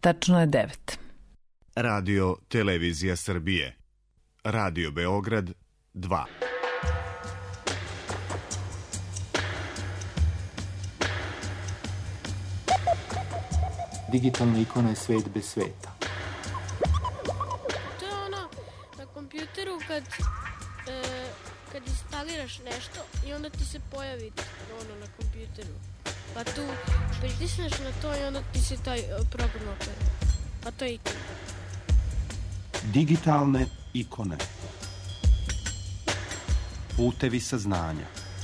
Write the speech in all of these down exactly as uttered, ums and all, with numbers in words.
Tačno je devet. Radio Televizija Srbije. Radio Beograd dva. Digitalna ikona je svet bez sveta. To je ono na kompjuteru kad, e, kad instaliraš nešto i onda ti se pojavi ono na kompjuteru. Pa tu pritisneš na to i onda ti se taj program otvori. A to je ikona. Digitalne ikone. Putevi saznanja.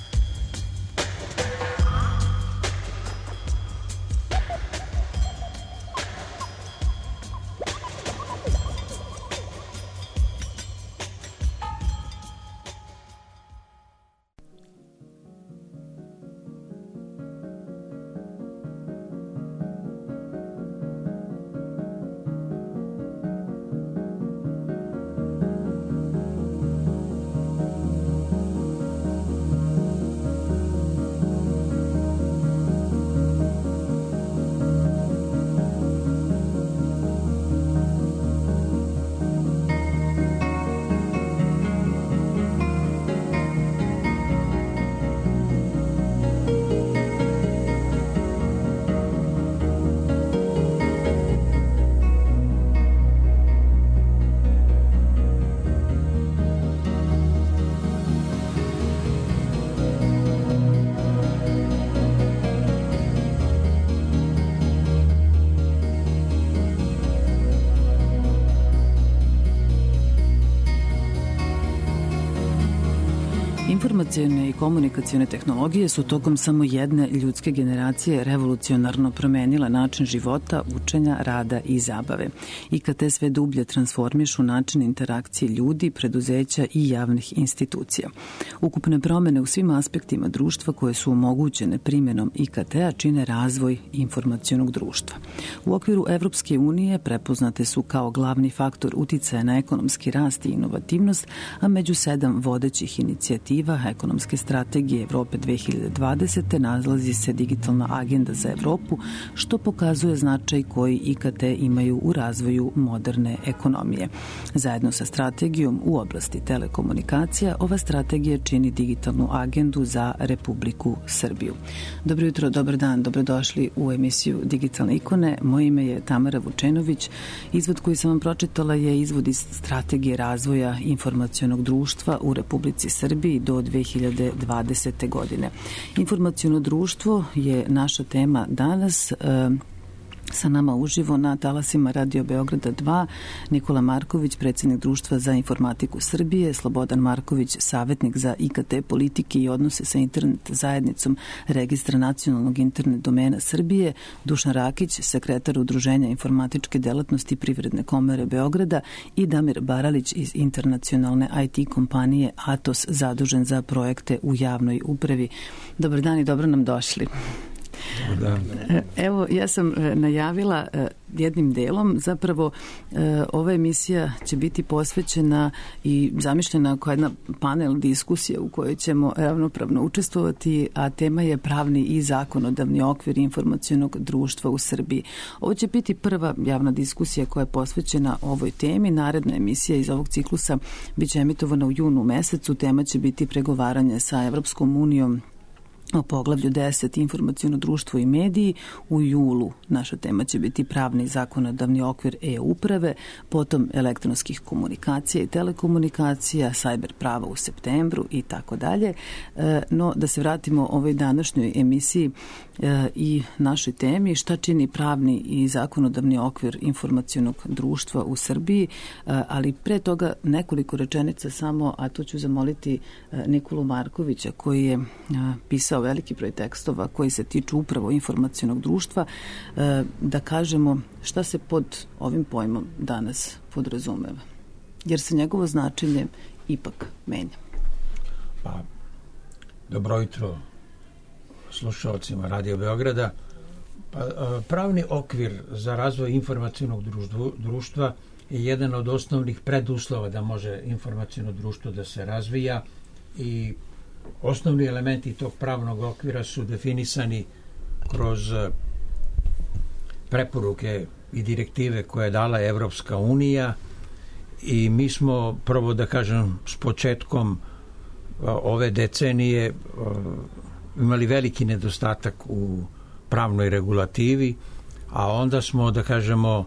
Informacione i komunikacione tehnologije su tokom samo jedne ljudske generacije revolucionarno promenile način života, učenja, rada i zabave. I kad te sve dublje transformišu način interakcije ljudi, preduzeća i javnih institucija. Ukupne promene u svim aspektima društva koje su omogućene primjenom I K T-a čine razvoj informacionog društva. U okviru Evropske unije prepoznate su kao glavni faktor uticaja na ekonomski rast i inovativnost, a među sedam vodećih inicijativa ekonomske strategije Evrope dve hiljade dvadesete nalazi se digitalna agenda za Evropu, što pokazuje značaj koji I K T imaju u razvoju moderne ekonomije. Zajedno sa strategijom u oblasti telekomunikacija, ova strategija čini digitalnu agendu za Republiku Srbiju. Dobro jutro, dobar dan, dobrodošli u emisiju Digitalne ikone. Moje ime je Tamara Vučenović. Izvod koji sam vam pročitala je izvod iz strategije razvoja informacionog društva u Republici Srbiji do dve hiljade dvadesete. godine. Informaciono društvo je naša tema danas. Sa nama uživo na talasima Radio Beograda dva Nikola Marković, predsjednik Društva za informatiku Srbije, Slobodan Marković, savjetnik za I K T politike i odnose sa internet zajednicom Registra nacionalnog internet domena Srbije, Dušan Rakić, sekretar Udruženja informatičke delatnosti Privredne komore Beograda i Damir Baralić iz internacionalne I T kompanije Atos, zadužen za projekte u javnoj upravi. Dobar dan i dobro nam došli. Da. Evo, ja sam najavila jednim delom, zapravo ova emisija će biti posvećena i zamišljena kao jedna panel diskusija u kojoj ćemo ravnopravno učestvovati, a tema je pravni i zakonodavni okvir informacionog društva u Srbiji. Ovo će biti prva javna diskusija koja je posvećena ovoj temi. Naredna emisija iz ovog ciklusa biće emitovana u junu mesecu. Tema će biti pregovaranje sa Evropskom unijom o poglavlju deset informaciono društvo i mediji. U julu naša tema će biti pravni zakonodavni okvir e-uprave, potom elektronskih komunikacija i telekomunikacija, sajber prava u septembru i tako dalje. No, da se vratimo ovoj današnjoj emisiji i našoj temi, šta čini pravni i zakonodavni okvir informacionog društva u Srbiji, ali pre toga nekoliko rečenica samo, a to ću zamoliti Nikolu Markovića koji je pisao veliki broj tekstova koji se tiču upravo informacionog društva, da kažemo šta se pod ovim pojmom danas podrazumeva, jer se njegovo značenje ipak menja. Pa, dobro jutro slušalcima Radio Beograda. Pa, pravni okvir za razvoj informacionog društva je jedan od osnovnih preduslova da može informaciono društvo da se razvija i osnovni elementi tog pravnog okvira su definisani kroz preporuke i direktive koje je dala Evropska unija i mi smo prvo da kažem s početkom ove decenije imali veliki nedostatak u pravnoj regulativi, a onda smo da kažemo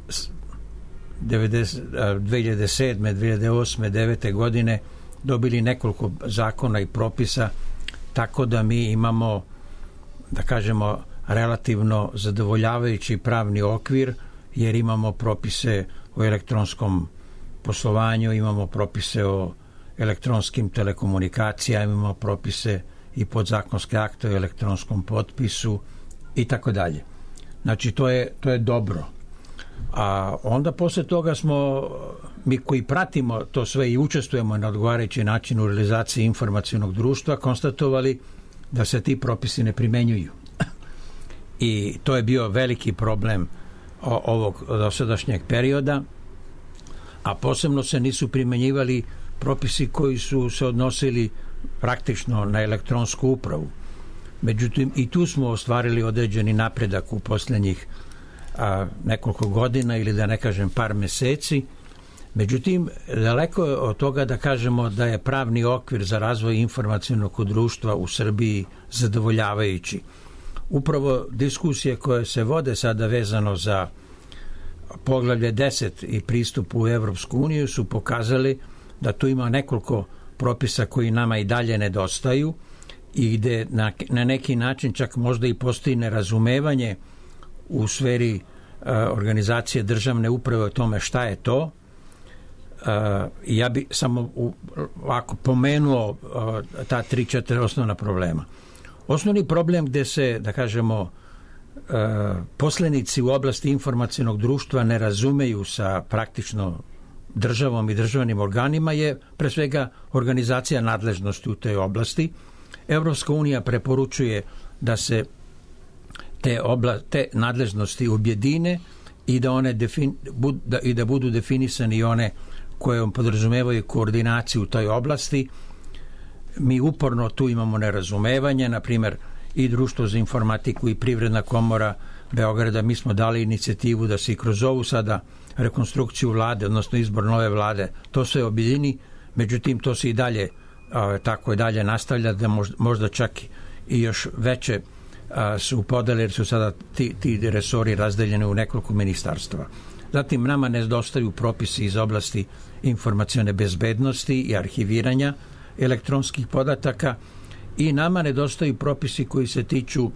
dve hiljade sedme, dve hiljade osme, dve hiljade devete godine dobili nekoliko zakona i propisa, tako da mi imamo da kažemo relativno zadovoljavajući pravni okvir, jer imamo propise o elektronskom poslovanju, imamo propise o elektronskim telekomunikacijama, imamo propise i podzakonske akte o elektronskom potpisu i tako dalje. Znači to je, to je dobro. A onda posle toga smo mi koji pratimo to sve i učestvujemo na odgovarajući način u realizaciji informacionog društva konstatovali da se ti propisi ne primenjuju. I to je bio veliki problem ovog dosadašnjeg perioda, a posebno se nisu primenjivali propisi koji su se odnosili praktično na elektronsku upravu. Međutim, i tu smo ostvarili određeni napredak u posljednjih a, nekoliko godina ili da ne kažem par meseci. Međutim, daleko je od toga da kažemo da je pravni okvir za razvoj informacionog društva u Srbiji zadovoljavajući. Upravo diskusije koje se vode sada vezano za poglavlje deset i pristup u Evropsku uniju su pokazali da tu ima nekoliko propisa koji nama i dalje nedostaju i gde na, na neki način čak možda i postoji nerazumevanje u sferi uh, organizacije državne uprave o tome šta je to. Uh, ja bi samo u, ovako pomenuo uh, ta tri, četiri osnovna problema. Osnovni problem gde se, da kažemo, uh, poslenici u oblasti informacionog društva ne razumeju sa praktično državom i državnim organima je pre svega organizacija nadležnosti u toj oblasti. Evropska unija preporučuje da se te, obla, te nadležnosti objedine i da one defin, bud, da, i da budu definisani one koje podrazumevaju koordinaciju u toj oblasti. Mi uporno tu imamo nerazumevanje, na primjer i Društvo za informatiku i Privredna komora Beograda, mi smo dali inicijativu da se i kroz ovu sada rekonstrukciju vlade, odnosno izbor nove vlade, to sve objedini, međutim to se i dalje a, tako i dalje nastavlja, da možda, možda čak i još veće a, su podele, jer su sada ti, ti resori razdeljeni u nekoliko ministarstva. Zatim nama nedostaju propisi iz oblasti informacione bezbednosti i arhiviranja elektronskih podataka i nama nedostaju propisi koji se tiču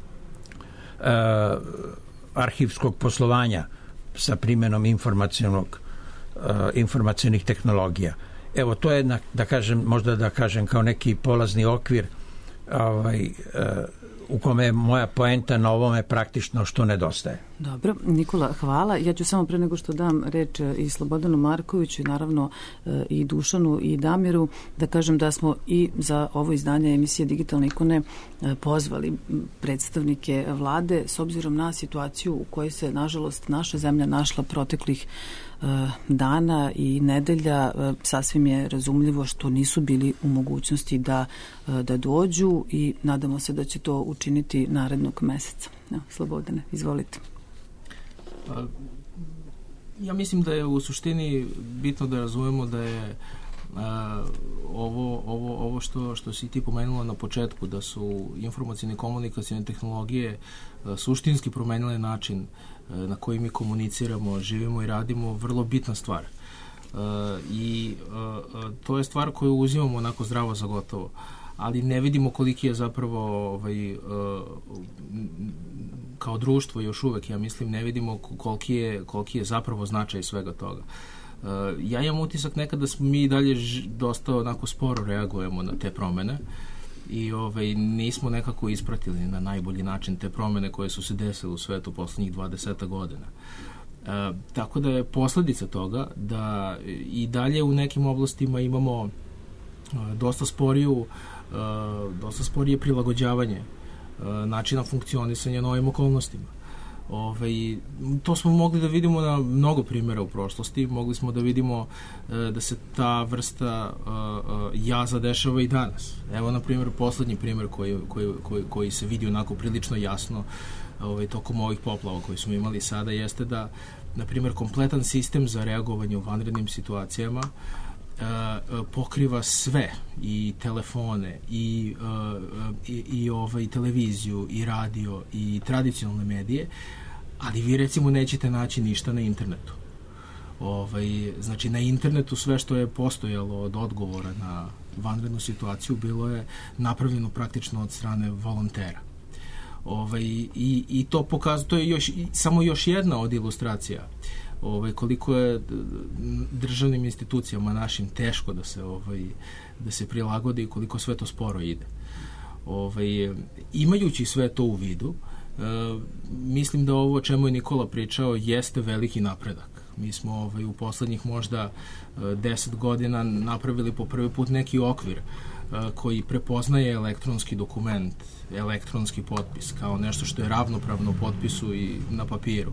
a, arhivskog poslovanja sa primjenom informacionog, uh, informacionih tehnologija. Evo, to je, na, da kažem, možda da kažem kao neki polazni okvir ovaj, uh, u kome je moja poenta na ovome praktično što nedostaje. Dobro, Nikola, hvala. Ja ću samo pre nego što dam reč i Slobodanu Markoviću i naravno i Dušanu i Damiru da kažem da smo i za ovo izdanje emisije Digitalne ikone pozvali predstavnike vlade s obzirom na situaciju u kojoj se nažalost naša zemlja našla proteklih dana i nedelja. Sasvim je razumljivo što nisu bili u mogućnosti da, da dođu i nadamo se da će to učiniti narednog meseca. Ja, Slobodane, izvolite. Ja mislim da je u suštini bitno da razumemo da je a, ovo, ovo, ovo što, što si ti pomenula na početku, da su informacijne i komunikacijne tehnologije a, suštinski promenile način a, na koji mi komuniciramo, živimo i radimo, vrlo bitna stvar. A, I a, a, to je stvar koju uzimamo onako zdravo za gotovo, ali ne vidimo koliki je zapravo ovaj, uh, kao društvo još uvek, ja mislim, ne vidimo koliki je, koliki je zapravo značaj svega toga. Uh, ja imam utisak nekad da smo mi dalje ž, dosta onako sporo reagujemo na te promene i ovaj, nismo nekako ispratili na najbolji način te promene koje su se desile u svetu poslednjih dvadeset godina. Uh, tako da je posledica toga da i dalje u nekim oblastima imamo uh, dosta sporiju Uh, dosta sporije prilagođavanje uh, načina funkcionisanja novim okolnostima. Ove, to smo mogli da vidimo na mnogo primjera u prošlosti. Mogli smo da vidimo uh, da se ta vrsta uh, uh, jaza dešava i danas. Evo, na primjer, poslednji primjer koji, koji, koji, koji se vidi onako prilično jasno ovaj, tokom ovih poplava koji smo imali sada, jeste da, na primjer, kompletan sistem za reagovanje u vanrednim situacijama Uh, pokriva sve, i telefone i, uh, i, i ovaj, televiziju i radio i tradicionalne medije, ali vi recimo nećete naći ništa na internetu. Ovaj, znači na internetu sve što je postojalo od odgovora na vanrednu situaciju bilo je napravljeno praktično od strane volontera. Ovaj, i, i to pokazuje, to je još, samo još jedna od ilustracija ovaj, koliko je državnim institucijama našim teško da se, ovaj, da se prilagodi i koliko sve to sporo ide. Ovaj, imajući sve to u vidu, e, mislim da ovo o čemu je Nikola pričao jeste veliki napredak. Mi smo ovaj, u poslednjih možda deset godina napravili po prvi put neki okvir koji prepoznaje elektronski dokument, elektronski potpis kao nešto što je ravnopravno potpisu i na papiru.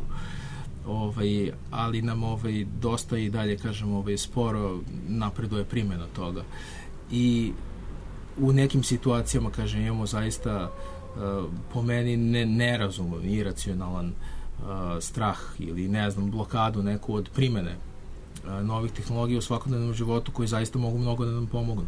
Ovaj, ali nam ovaj, dosta i dalje, kažem, ovaj, sporo napreduje primjena toga. I u nekim situacijama, kažem, imamo zaista uh, po meni ne, nerazuman, iracionalan uh, strah ili, ne znam, blokadu neku od primjene uh, novih tehnologija u svakodnevnom životu koji zaista mogu mnogo da nam pomognu.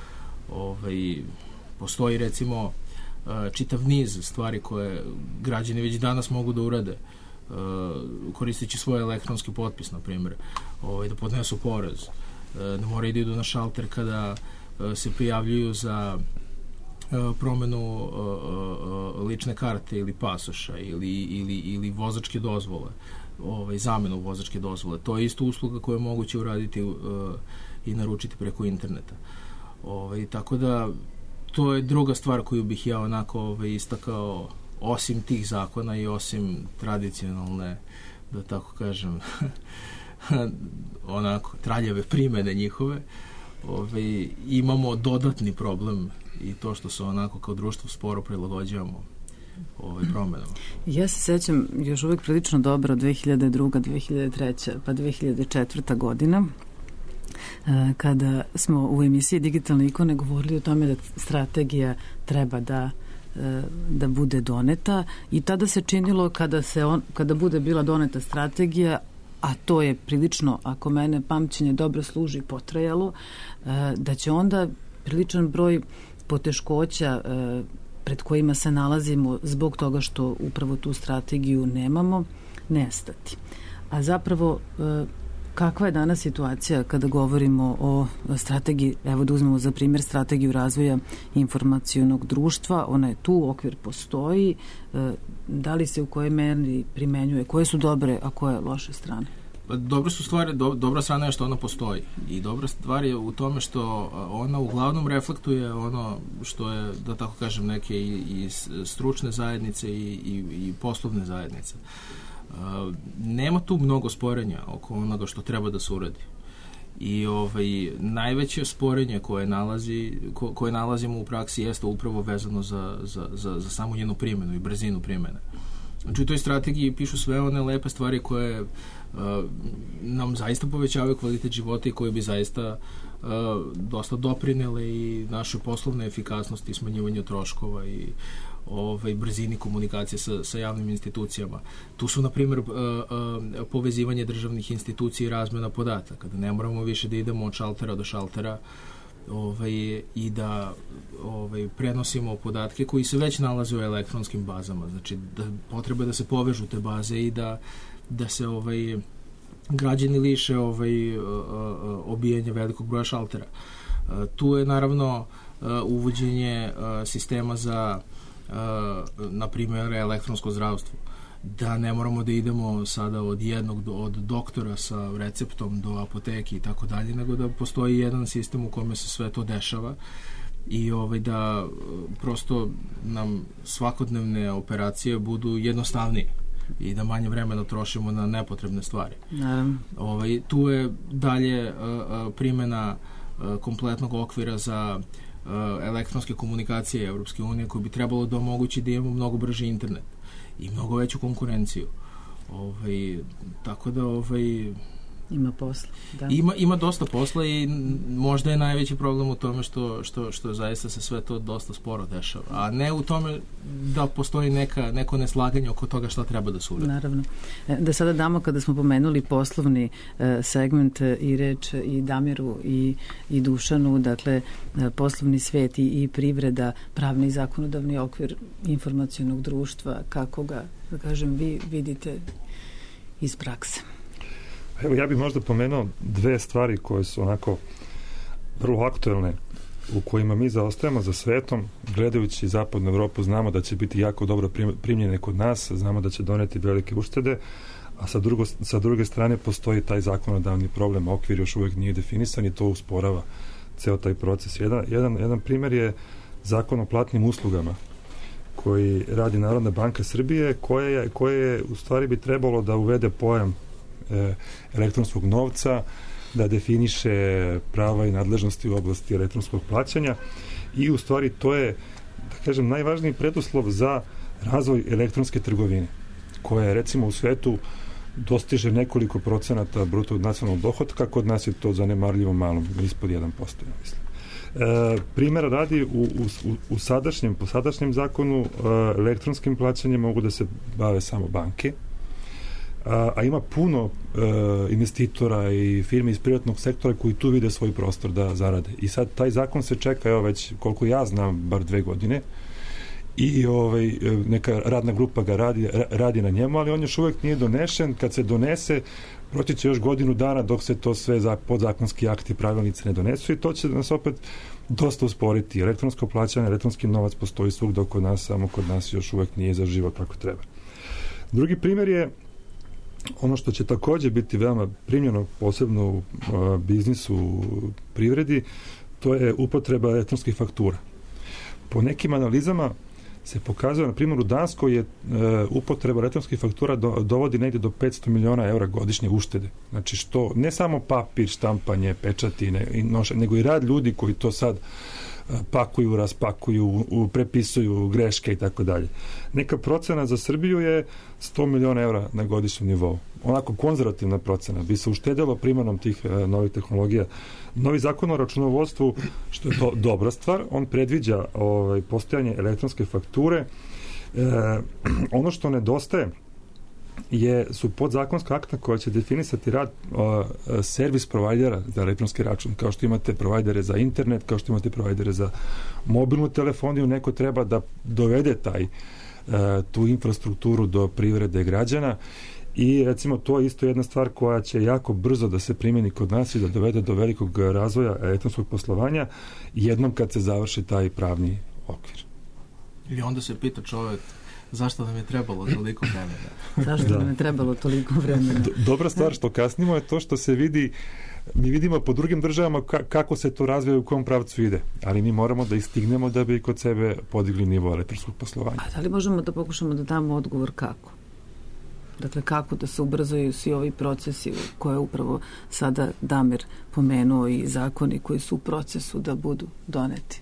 Ovaj, postoji, recimo, uh, čitav niz stvari koje građani već danas mogu da urade Uh, koristeći svoj elektronski potpis, na primjer, ovaj, da podnesu porez, uh, da moraju da idu na šalter kada uh, se prijavljuju za uh, promenu uh, uh, lične karte ili pasoša ili, ili, ili vozačke dozvole, ovaj, zamenu vozačke dozvole. To je isto usluga koja je moguće uraditi uh, i naručiti preko interneta. Ovaj, tako da to je druga stvar koju bih ja onako ovaj, istakao, osim tih zakona i osim tradicionalne, da tako kažem, onako traljave primene njihove, ovaj, imamo dodatni problem i to što se onako kao društvo sporo prilagođavamo ovaj, promenama. Ja se sećam još uvijek prilično dobro dve hiljade druga, dve hiljade treća pa dve hiljade četvrta godina, kada smo u emisiji Digitalne ikone govorili o tome da strategija treba da da bude doneta, i tada se činilo kada se on, kada bude bila doneta strategija, a to je prilično, ako mene pamćenje dobro služi, potrajalo, da će onda priličan broj poteškoća pred kojima se nalazimo zbog toga što upravo tu strategiju nemamo, nestati. A zapravo kakva je danas situacija kada govorimo o strategiji, evo da uzmemo za primjer strategiju razvoja informacionog društva, ona je tu, okvir postoji, da li se u kojoj meri primenjuje, koje su dobre, a koje loše strane? Dobre su stvari, do, dobra strana je što ona postoji, i dobra stvar je u tome što ona uglavnom reflektuje ono što je, da tako kažem, neke i, i stručne zajednice i, i, i poslovne zajednice. Uh, nema tu mnogo sporenja oko onoga što treba da se uradi. I ovaj, najveće sporenje koje, nalazi, ko, koje nalazimo u praksi jeste upravo vezano za, za, za, za samu njenu primjenu i brzinu primjene. Znači u toj strategiji pišu sve one lepe stvari koje uh, nam zaista povećavaju kvalitet života i koje bi zaista uh, dosta doprinele i našoj poslovnoj efikasnosti i smanjivanju troškova i ovaj, brzini komunikacije sa, sa javnim institucijama. Tu su, na primjer, uh, uh, povezivanje državnih institucija i razmjena podataka, da ne moramo više da idemo od šaltera do šaltera ovaj, i da ovaj, prenosimo podatke koji se već nalaze u elektronskim bazama. Znači, da, potreba da se povežu te baze i da, da se ovaj, građani liše ovaj, uh, uh, obijanja velikog broja šaltera. Uh, tu je, naravno, uh, uvođenje uh, sistema za Uh, na primjer elektronsko zdravstvo, da ne moramo da idemo sada od jednog do, od doktora sa receptom do apoteke i tako dalje, nego da postoji jedan sistem u kome se sve to dešava i ovaj, da prosto nam svakodnevne operacije budu jednostavnije i da manje vremena trošimo na nepotrebne stvari. Naravno. Ovaj, tu je dalje uh, uh, primjena uh, kompletnog okvira za elektronske komunikacije Evropske unije koji bi trebalo da omogući da imamo mnogo brži internet i mnogo veću konkurenciju. Ovaj, tako da ovaj, Ima posla, da. Ima, ima dosta posla i možda je najveći problem u tome što, što, što zaista se sve to dosta sporo dešava, a ne u tome da postoji neka, neko neslaganje oko toga šta treba da se uradi. Naravno. Da sada damo, kada smo pomenuli poslovni segment, i reč i Damiru i, i Dušanu, dakle poslovni svet i, i privreda, pravni i zakonodavni okvir informacionog društva, kako ga, da kažem, vi vidite iz prakse? Evo, ja bih možda pomenuo dve stvari koje su onako vrlo aktuelne, u kojima mi zaostajemo za svetom. Gledajući zapadnu Evropu, znamo da će biti jako dobro primljene kod nas, znamo da će doneti velike uštede, a sa, drugo, sa druge strane postoji taj zakonodavni problem, okvir još uvijek nije definisan i to usporava ceo taj proces. Jedan, jedan, jedan primjer je zakon o platnim uslugama koji radi Narodna banka Srbije, koje je, koje je u stvari bi trebalo da uvede pojam e, elektronskog novca, da definiše prava i nadležnosti u oblasti elektronskog plaćanja i u stvari to je, da kažem, najvažniji preduslov za razvoj elektronske trgovine, koja je recimo u svetu dostiže nekoliko procenata bruto nacionalnog dohotka, kod nas je to zanemarljivo malo, ispod jedan posto, ja mislim. E, primjera radi u, u, u sadašnjem, po sadašnjem zakonu e, elektronskim plaćanjem mogu da se bave samo banke, a, a ima puno e, investitora i firme iz privatnog sektora koji tu vide svoj prostor da zarade. I sad taj zakon se čeka, evo već koliko ja znam, bar dve godine i ovaj, neka radna grupa ga radi, radi na njemu, ali on još uvijek nije donešen. Kad se donese, proći će još godinu dana dok se to sve za podzakonski akti, pravilnice ne donesu i to će nas opet dosta usporiti. Elektronsko plaćanje, elektronski novac postoji svugdje oko nas, samo kod nas još uvijek nije zaživo kako treba. Drugi primjer je ono što će također biti veoma primljeno, posebno u a, biznisu, u privredi, to je upotreba elektronskih faktura. Po nekim analizama se pokazuje, na primjer u Danskoj je e, upotreba elektronskih faktura do, dovodi negdje do petsto miliona eura godišnje uštede. Znači što, ne samo papir, štampanje, pečati, ne, noše, nego i rad ljudi koji to sad e, pakuju, raspakuju, u, prepisuju greške i tako dalje. Neka procena za Srbiju je sto miliona eura na godišnjem nivou. Onako konzervativna procena. Bi se uštedelo primenom tih e, novih tehnologija. Novi zakon o računovodstvu, što je to dobra stvar, on predviđa ovaj, postojanje elektronske fakture. E, ono što nedostaje je, su podzakonska akta koja će definisati rad o, servis provajdera za elektronski račun. Kao što imate provajdere za internet, kao što imate provajdere za mobilnu telefoniju, neko treba da dovede taj, e, tu infrastrukturu do privrede građana. I recimo to je isto jedna stvar koja će jako brzo da se primjeni kod nas i da dovede do velikog razvoja elektronskog poslovanja jednom kad se završi taj pravni okvir. I onda se pita čovjek zašto nam je trebalo toliko vremena. Zašto da. nam je trebalo toliko vremena? Do, dobra stvar što kasnimo je to što se vidi, mi vidimo po drugim državama ka, kako se to razvija, u kom pravcu ide, ali mi moramo da istignemo da bi kod sebe podigli nivo elektronskog poslovanja. A da li možemo da pokušamo da damo odgovor kako? Dakle, kako da se ubrzaju svi ovi procesi koje upravo sada Damir pomenuo i zakoni koji su u procesu da budu doneti?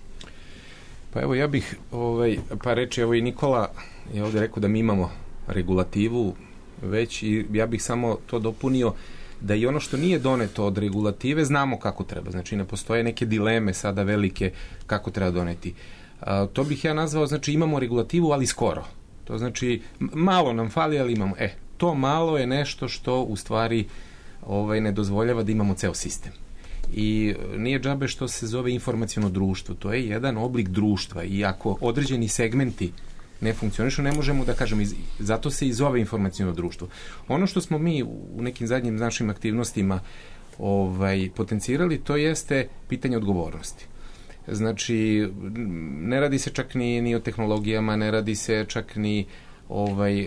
Pa evo ja bih ovaj, pa reći, evo i Nikola je ovdje rekao da mi imamo regulativu već i ja bih samo to dopunio da i ono što nije doneto od regulative znamo kako treba. Znači ne postoje neke dileme sada velike kako treba doneti. A, to bih ja nazvao, znači imamo regulativu ali skoro. To znači malo nam fali ali imamo. E, to malo je nešto što u stvari ovaj, ne dozvoljava da imamo ceo sistem. I nije džabe što se zove informaciono društvo. To je jedan oblik društva i ako određeni segmenti ne funkcionišu, ne možemo da kažemo, iz, zato se i zove informaciono društvo. Ono što smo mi u nekim zadnjim našim aktivnostima ovaj, potencirali, to jeste pitanje odgovornosti. Znači, ne radi se čak ni, ni o tehnologijama, ne radi se čak ni ovaj,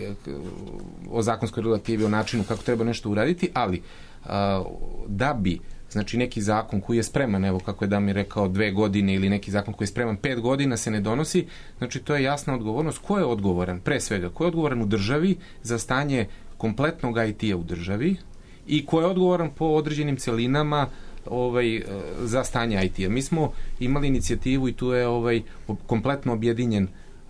o zakonskoj regulativi, o načinu kako treba nešto uraditi, ali a, da bi znači neki zakon koji je spreman, evo kako je Damir rekao, dve godine ili neki zakon koji je spreman pet godina se ne donosi, znači to je jasna odgovornost. Ko je odgovoran? Pre svega, ko je odgovoran u državi za stanje kompletnog I T-a u državi i ko je odgovoran po određenim celinama ovaj, za stanje I T-a. Mi smo imali inicijativu i tu je ovaj, kompletno objedinjen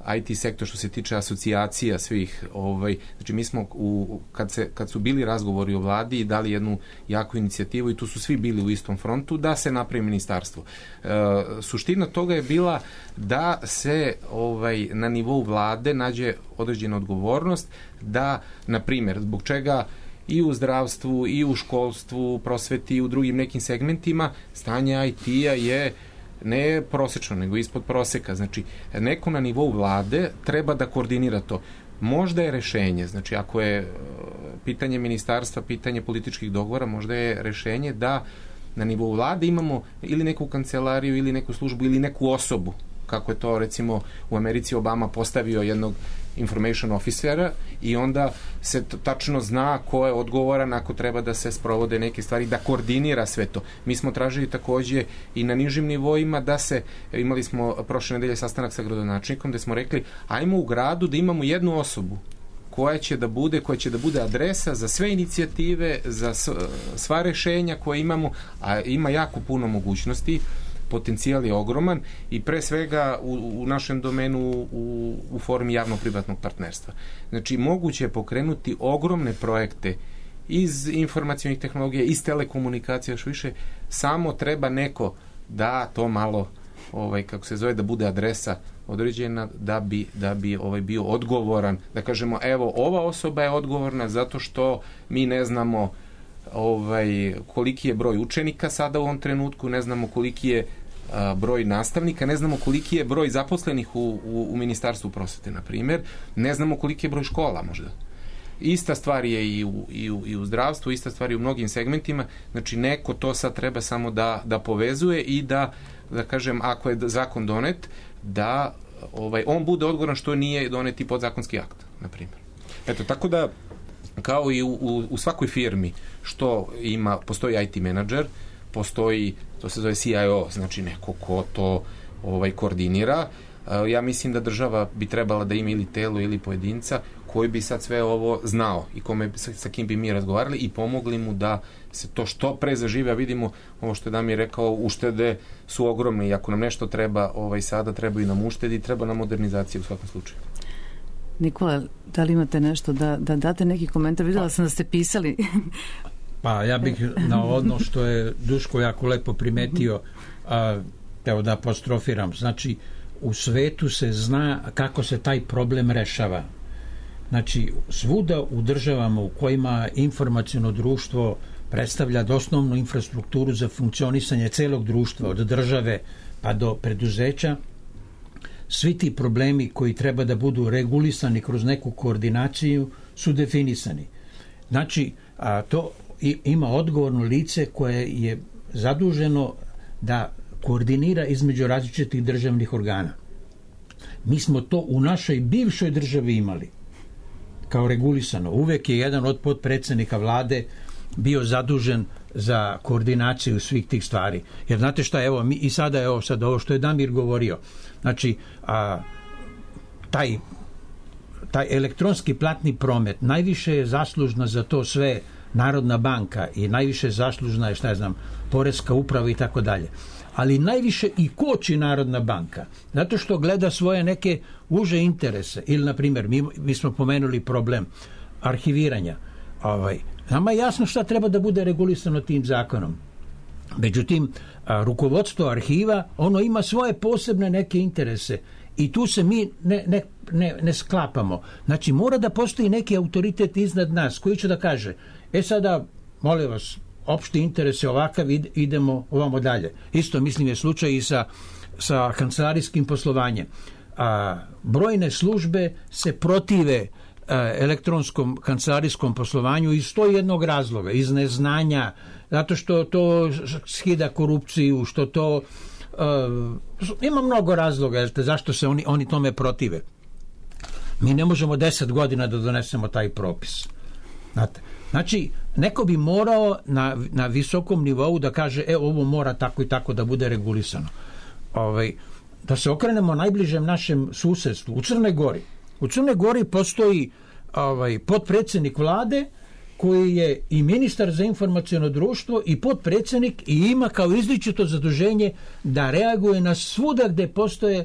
I T sektor što se tiče asocijacija svih, ovaj, znači mi smo u, kad, se, kad su bili razgovori o vladi dali jednu jaku inicijativu i tu su svi bili u istom frontu da se napravi ministarstvo. E, suština toga je bila da se ovaj, na nivou vlade nađe određena odgovornost da, na primjer, zbog čega i u zdravstvu, i u školstvu, prosveti, i u drugim nekim segmentima stanje I T-a je ne prosečno, nego ispod proseka. Znači, neko na nivou vlade treba da koordinira to. Možda je rešenje, znači ako je pitanje ministarstva, pitanje političkih dogovora, možda je rešenje da na nivou vlade imamo ili neku kancelariju, ili neku službu, ili neku osobu, kako je to recimo u Americi Obama postavio jednog information officera i onda se tačno zna ko je odgovoran ako treba da se sprovode neke stvari, da koordinira sve to. Mi smo tražili takođe i na nižim nivoima da se, imali smo prošle nedelje sastanak sa gradonačelnikom gde smo rekli ajmo u gradu da imamo jednu osobu koja će da bude, koja će da bude adresa za sve inicijative, za sva rešenja koje imamo, a ima jako puno mogućnosti, potencijal je ogroman i pre svega u, u našem domenu u, u formi javno-privatnog partnerstva. Znači, moguće je pokrenuti ogromne projekte iz informacionih tehnologija, iz telekomunikacija još više, samo treba neko da to malo, ovaj, kako se zove, da bude adresa određena, da bi, da bi ovaj, bio odgovoran, da kažemo, evo, ova osoba je odgovorna zato što mi ne znamo ovaj, koliki je broj učenika sada u ovom trenutku, ne znamo koliki je a, broj nastavnika, ne znamo koliki je broj zaposlenih u, u, u Ministarstvu prosvete, na primjer, ne znamo koliki je broj škola možda. Ista stvar je i u, i u, i u zdravstvu, ista stvar je u mnogim segmentima, znači neko to sad treba samo da, da povezuje i da, da kažem, ako je zakon donet, da ovaj, on bude odgovoran što nije doneti podzakonski akt, na primjer. Eto, tako da kao i u, u, u svakoj firmi što ima, postoji I T menadžer, postoji, to se zove C I O, znači neko ko to ovaj, koordinira. Ja mislim da država bi trebala da ima ili telo ili pojedinca koji bi sad sve ovo znao i kome, sa, sa kim bi mi razgovarali i pomogli mu da se to što pre zažive, a vidimo ovo što je Damir rekao, uštede su ogromne i ako nam nešto treba ovaj, sada, treba i nam uštedi, treba nam modernizacija u svakom slučaju. Nikola, da li imate nešto da, da date neki komentar? Videla sam da ste pisali. Pa ja bih na ono što je Duško jako lepo primetio, a, evo da apostrofiram, znači u svetu se zna kako se taj problem rešava. Znači svuda u državama u kojima informaciono društvo predstavlja osnovnu infrastrukturu za funkcionisanje celog društva, od države pa do preduzeća, svi ti problemi koji treba da budu regulisani kroz neku koordinaciju su definisani. Znači, a, to i, ima odgovorno lice koje je zaduženo da koordinira između različitih državnih organa. Mi smo to u našoj bivšoj državi imali kao regulisano. Uvek je jedan od potpredsednika vlade bio zadužen za koordinaciju svih tih stvari. Jer znate šta, evo, mi, i sada evo sad ovo što je Damir govorio, znači a, taj, taj elektronski platni promet najviše je zaslužna za to sve Narodna banka i najviše zaslužna je, šta ja znam, Poreska uprava i tako dalje. Ali najviše i koči Narodna banka, zato što gleda svoje neke uže interese. Ili, na primjer, mi, mi smo pomenuli problem arhiviranja. Ovaj, nama je jasno šta treba da bude regulisano tim zakonom. Međutim, a, rukovodstvo arhiva, ono ima svoje posebne neke interese i tu se mi ne, ne, ne, ne sklapamo. Znači, mora da postoji neki autoritet iznad nas koji će da kaže, e sada, molim vas, opšti interes je ovakav, idemo ovamo dalje. Isto mislim je slučaj i sa, sa kancelarijskim poslovanjem. A, brojne službe se protive a, elektronskom kancelarijskom poslovanju iz to jednog razloga, iz neznanja, zato što to skida korupciju, što to a, ima mnogo razloga, jel te, zašto se oni, oni tome protive. Mi ne možemo deset godina da donesemo taj propis. Znate, znači, neko bi morao na, na visokom nivou da kaže, e, ovo mora tako i tako da bude regulisano. Ovaj, da se okrenemo najbližem našem susedstvu, u Crnoj Gori. U Crnoj Gori postoji ovaj, potpredsednik vlade koji je i ministar za informaciono društvo i potpredsednik i ima kao izričito zaduženje da reaguje na svuda gde postoje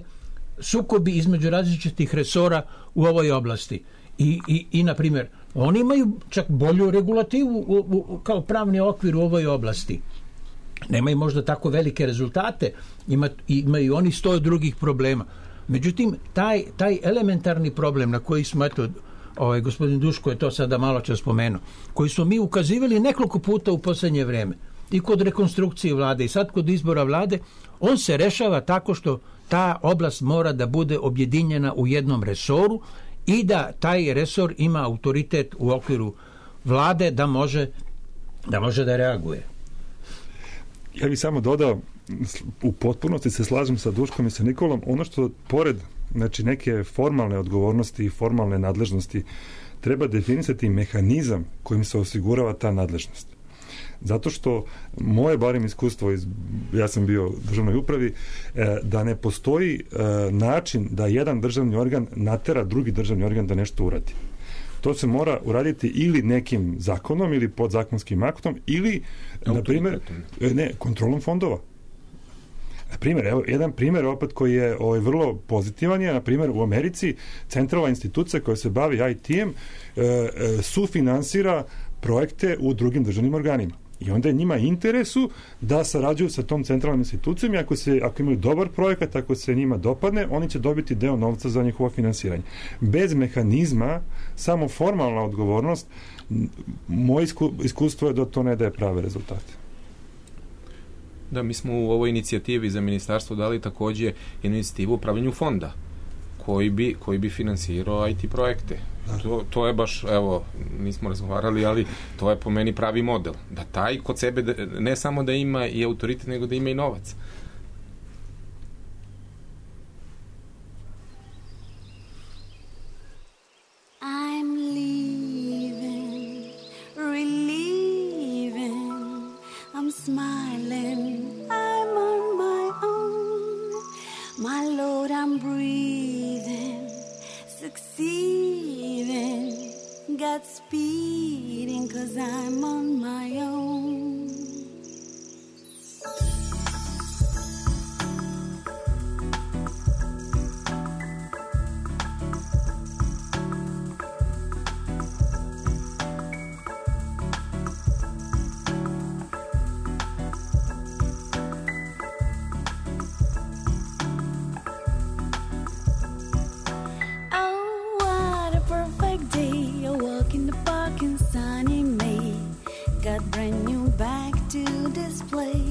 sukobi između različitih resora u ovoj oblasti. I, i, i na primjer, oni imaju čak bolju regulativu u, u, kao pravni okvir u ovoj oblasti. Nemaju možda tako velike rezultate, ima, imaju oni sto drugih problema. Međutim, taj, taj elementarni problem na koji smo, eto, ovaj, gospodin Duško je to sada malo čas spomenuo, koji smo mi ukazivali nekoliko puta u posljednje vrijeme, i kod rekonstrukcije vlade i sad kod izbora vlade, on se rešava tako što ta oblast mora da bude objedinjena u jednom resoru i da taj resor ima autoritet u okviru vlade da može da, može da reaguje. Ja bih samo dodao, u potpunosti se slažem sa Duškom i sa Nikolom, ono što pored znači, neke formalne odgovornosti i formalne nadležnosti treba definisati mehanizam kojim se osigurava ta nadležnost. Zato što moje barem iskustvo, iz, ja sam bio u državnoj upravi, e, da ne postoji e, način da jedan državni organ natera drugi državni organ da nešto uradi. To se mora uraditi ili nekim zakonom ili podzakonskim aktom ili, na primjer, ne, kontrolom fondova. Na primjer, evo, jedan primjer opet koji je ovaj, vrlo pozitivan je, na primjer, u Americi centralna institucija koja se bavi I T-em e, e, sufinansira projekte u drugim državnim organima. I onda je njima interesu da sarađuju sa tom centralnom institucijom i ako, se, ako imaju dobar projekat, ako se njima dopadne, oni će dobiti deo novca za njihovo finansiranje. Bez mehanizma, samo formalna odgovornost, moje iskustvo je da to ne daje prave rezultate. Da, mi smo u ovoj inicijativi za ministarstvo dali također inicijativu u upravljanju fonda koji bi, koji bi finansirao I T projekte. To, to je baš, evo, nismo razgovarali, ali to je po meni pravi model. Da taj kod sebe da, ne samo da ima i autoritet, nego da ima i novac. I'm leaving, relieving, I'm smiling, I'm on my own. My Lord, I'm breathing, succeeding, got speeding, 'cause I'm on my own. Brand new bag to display.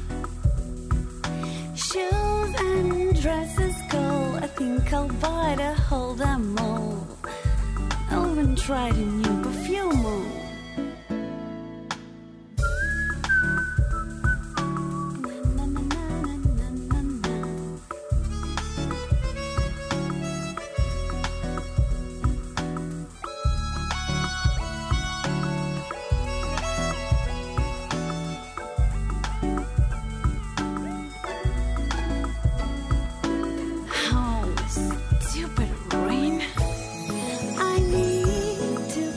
Shoes and dresses go. I think I'll buy to hold them all. I'll even try the new perfume on. To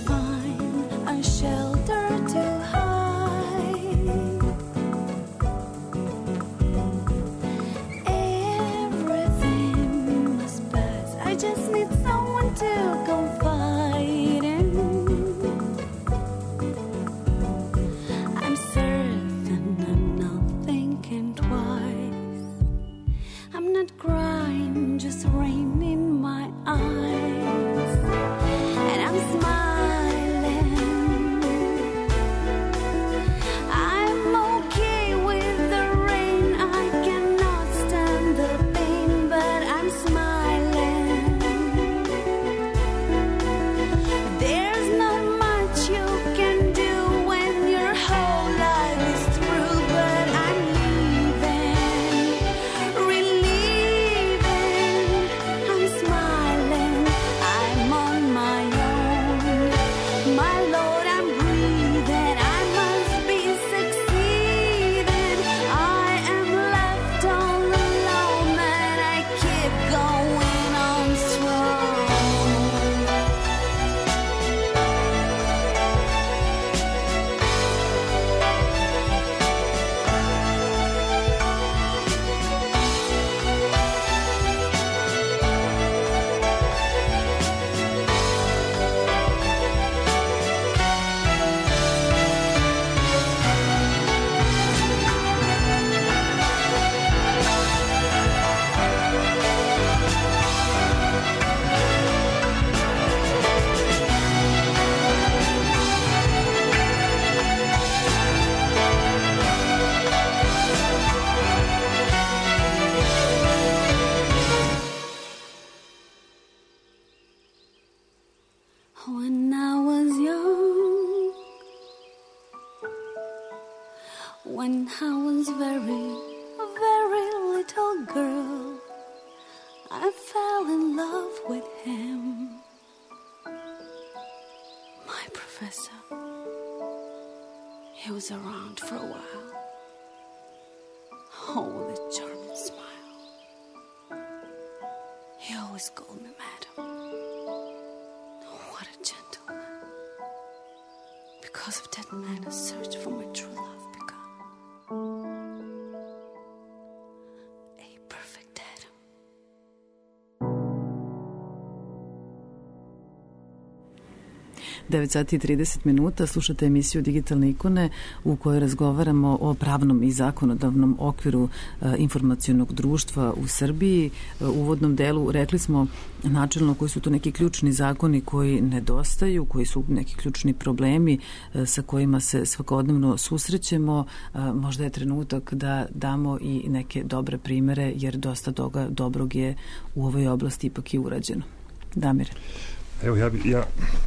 When I was very, very little girl, I fell in love with him. My professor, he was around for a while. Oh, the charming smile. He always called me madam. What a gentleman. Because of that man, a search for my true love began. A perfect Adam. devet sati i trideset minuta, slušate emisiju Digitalne ikone u kojoj razgovaramo o pravnom i zakonodavnom okviru e, informacionog društva u Srbiji. E, u uvodnom delu rekli smo načelno koji su to neki ključni zakoni koji nedostaju, koji su neki ključni problemi e, sa kojima se svakodnevno susrećemo. E, možda je trenutak da damo i neke dobre primere, jer dosta toga dobrog je u ovoj oblasti ipak i urađeno. Damir. Evo, ja bi... Ja...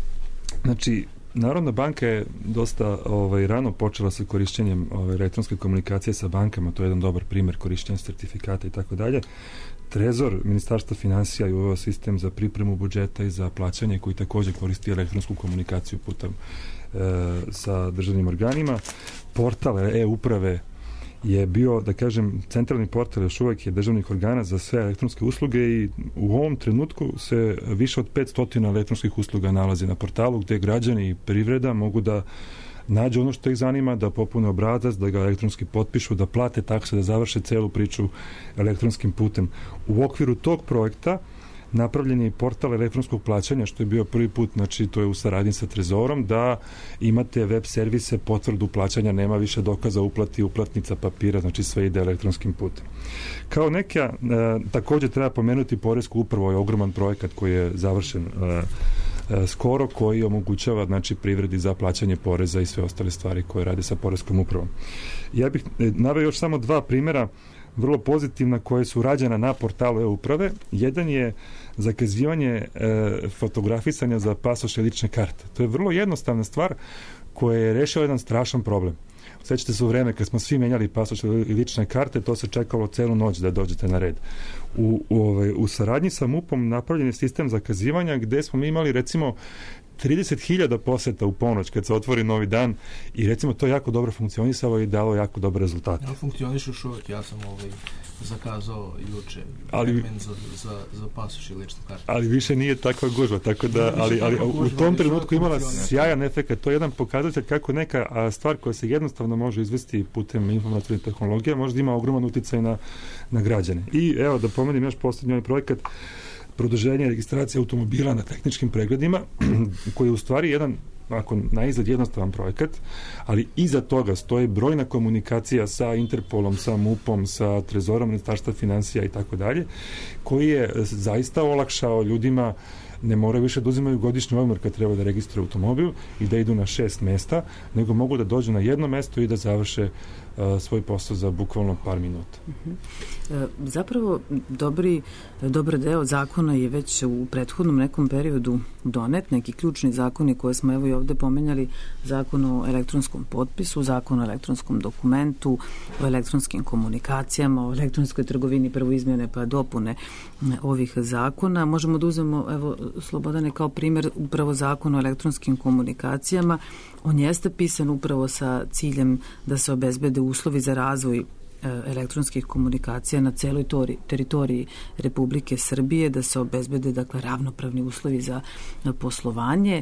Znači, Narodna banka je dosta ovaj, rano počela sa korišćenjem ovaj, elektronske komunikacije sa bankama, to je jedan dobar primjer korišćenja sertifikata i tako dalje. Trezor Ministarstva finansija je uveo sistem za pripremu budžeta i za plaćanje koji također koristi elektronsku komunikaciju putem e, sa državnim organima. Portal e-uprave je bio, da kažem, centralni portal još uvijek je državnih organa za sve elektronske usluge i u ovom trenutku se više od petsto elektronskih usluga nalazi na portalu gdje građani i privreda mogu da nađu ono što ih zanima, da popune obrazac, da ga elektronski potpišu, da plate takse, da završe celu priču elektronskim putem. U okviru tog projekta napravljen je portal elektronskog plaćanja, što je bio prvi put, znači to je u saradnji sa Trezorom, da imate web servise, potvrdu plaćanja, nema više dokaza uplati, uplatnica papira, znači sve ide elektronskim putem. Kao neka, e, također treba pomenuti Poresku upravu, je ogroman projekat koji je završen e, e, skoro, koji omogućava, znači, privredi za plaćanje poreza i sve ostale stvari koje rade sa Poreskom upravom. Ja bih e, naveo još samo dva primjera vrlo pozitivna koje su rađena na portalu e-uprave. Jedan je zakazivanje e, fotografisanja za pasoš i lične karte. To je vrlo jednostavna stvar koja je rešila jedan strašan problem. Sjećate se u vreme kad smo svi menjali pasoš i lične karte, to se čekalo celu noć da dođete na red. U, u, ovaj, u saradnji sa MUP-om napravljen je sistem zakazivanja gde smo mi imali recimo trideset hiljada poseta u ponoć kad se otvori novi dan i recimo to jako dobro funkcionisalo i dalo jako dobre rezultate. Ja, funkcioniš još uvijek, ja sam ovaj zakazao juče ali, za, za, za pasoš i ličnu kartu. Ali više nije takva gužva, tako da, ali, ali u tom trenutku imala sjajan efekt. To je jedan pokazatelj kako neka stvar koja se jednostavno može izvesti putem informativne tehnologije, možda ima ogroman uticaj na, na građane. I evo da pomenem još posljednji ovaj projekat, produženje registracije automobila na tehničkim pregledima, koji je u stvari jedan, ako naizgled jednostavan projekat, ali iza toga stoji brojna komunikacija sa Interpolom, sa MUP-om, sa Trezorom Ministarstva finansija i tako dalje, koji je zaista olakšao ljudima, ne moraju više da uzimaju godišnji odmor kad treba da registruju automobil i da idu na šest mesta, nego mogu da dođu na jedno mesto i da završe uh, svoj posao za bukvalno par minuta. Uh-huh. E, zapravo, dobri, dobar deo zakona je već u prethodnom nekom periodu donet, neki ključni zakoni koje smo evo i ovde pomenjali, zakon o elektronskom potpisu, zakon o elektronskom dokumentu, o elektronskim komunikacijama, o elektronskoj trgovini, prvo izmjene pa dopune ovih zakona. Možemo da uzmemo, evo, Slobodane, kao primjer upravo zakon o elektronskim komunikacijama. On jeste pisan upravo sa ciljem da se obezbede uslovi za razvoj elektronskih komunikacija na celoj tori, teritoriji Republike Srbije, da se obezbede, dakle, ravnopravni uslovi za poslovanje.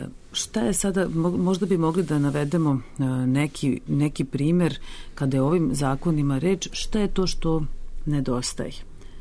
Šta je sada, možda bi mogli da navedemo neki, neki primjer kada je ovim zakonima reč, šta je to što nedostaje?